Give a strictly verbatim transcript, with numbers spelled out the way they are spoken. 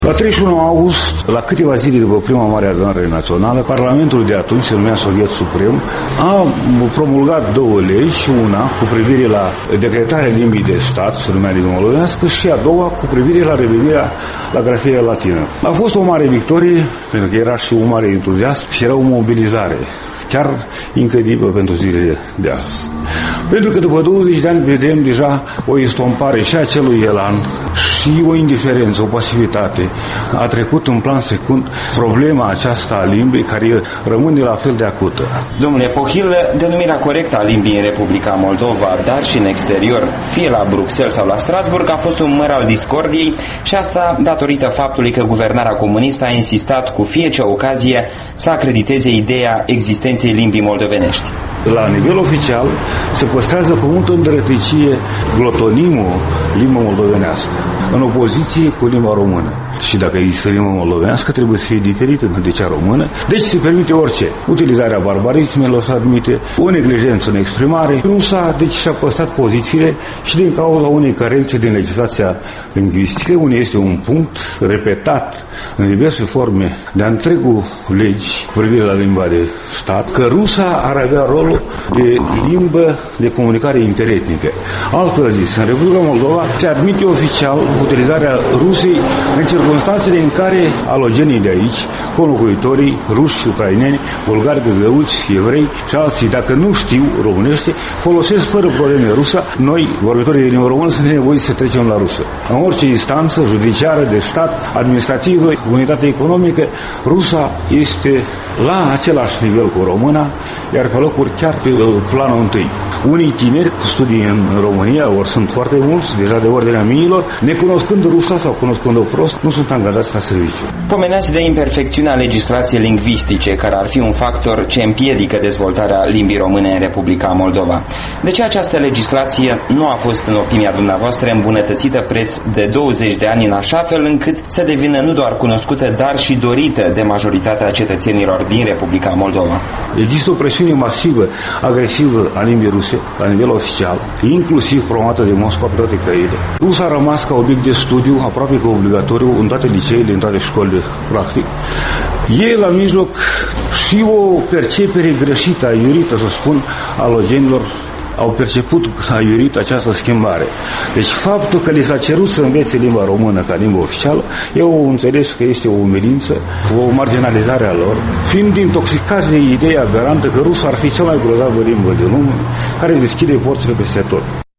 La treizeci și unu august, la câteva zile după prima mare adunare națională, Parlamentul de atunci, se numea Soviet Suprem, a promulgat două legi, una cu privire la decretarea limbii de stat, se numea limba moldovenească, și a doua cu privire la revenirea la grafia latină. A fost o mare victorie, pentru că era și un mare entuziasm și era o mobilizare chiar incredibilă pentru zilele de azi. Pentru că după douăzeci de ani vedem deja o estompare și a acelui elan și o indiferență, o pasivitate. A trecut în plan secund problema aceasta a limbii, care rămâne la fel de acută. Domnule Pohil, denumirea corectă a limbii în Republica Moldova, dar și în exterior, fie la Bruxelles sau la Strasburg, a fost un măr al discordiei, și asta datorită faptului că guvernarea comunistă a insistat cu fiecare ocazie să acrediteze ideea existenței limbii moldovenești. La nivel oficial se păstrează cu multă îndrătăcie glotonimul limba moldovenească, în opoziție cu limba română. Și dacă există limba moldovenească, trebuie să fie diferită de cea română. Deci se permite orice. Utilizarea barbarismelor se admite, o neglijență în exprimare. Rusa, deci, și-a păstrat pozițiile și din cauza unei carențe din legislația lingvistică, unde este un punct repetat în diverse forme de întregul legi cu privire la limba de stat, că rusa ar avea rolul de limbă de comunicare interetnică. Altfel zis, în Republica Moldova se admite oficial utilizarea rusei în circunstanțele în care alogenii de aici, conlocuitorii ruși, ucraineni, bulgari, găgăuți, evrei și alții, dacă nu știu românește, folosesc fără probleme rusa. Noi, vorbitorii de limba română, suntem nevoiți să trecem la rusă. În orice instanță judiciară, de stat, administrativă, unitate economică, rusa este la același nivel cu româna, iar pe locuri chiar pe planul întâi. Unii tineri cu studii în România, ori sunt foarte mulți, deja de ordinea miilor, necunoscând rusa sau cunoscând-o prost, nu sunt angajați la serviciu. Pomeneați de imperfecțiunea legislației lingvistice, care ar fi un factor ce împiedică dezvoltarea limbii române în Republica Moldova. De ce această legislație nu a fost, în opinia dumneavoastră, îmbunătățită preț de douăzeci de ani în așa fel încât să devină nu doar cunoscută, dar și dorită de majoritatea cetățenilor din Republica Moldova? Există o presiune masivă, agresivă a limbii ruse, la nivel oficial, inclusiv promovată de Moscova pe toate căile. Rusa a rămas ca obiect de studiu aproape că obligatoriu în toate liceele, în toate școlile, practic. E la mijloc și o percepere greșită, aiurită, să spun, a alogenilor, au perceput aiurit această schimbare. Deci faptul că li s-a cerut să învețe limba română ca limbă oficială, eu înțeles că este o umilință, o marginalizare a lor, fiind intoxicați de ideea aberantă că rusa ar fi cea mai grozavă limbă de lume, care deschide porțile peste tot.